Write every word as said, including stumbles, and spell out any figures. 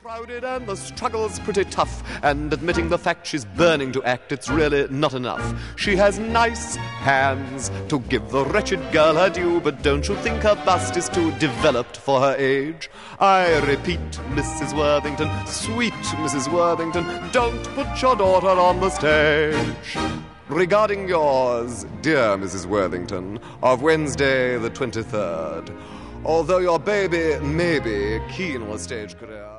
crowded and the struggle's pretty tough, and admitting the fact she's burning to act, it's really not enough. She has nice hands to give the wretched girl her due, but don't you think her bust is too developed for her age? I repeat, Missus Worthington, sweet Missus Worthington, don't put your daughter on the stage. Regarding yours, dear Missus Worthington, of Wednesday the twenty-third, although your baby may be keen on a stage career...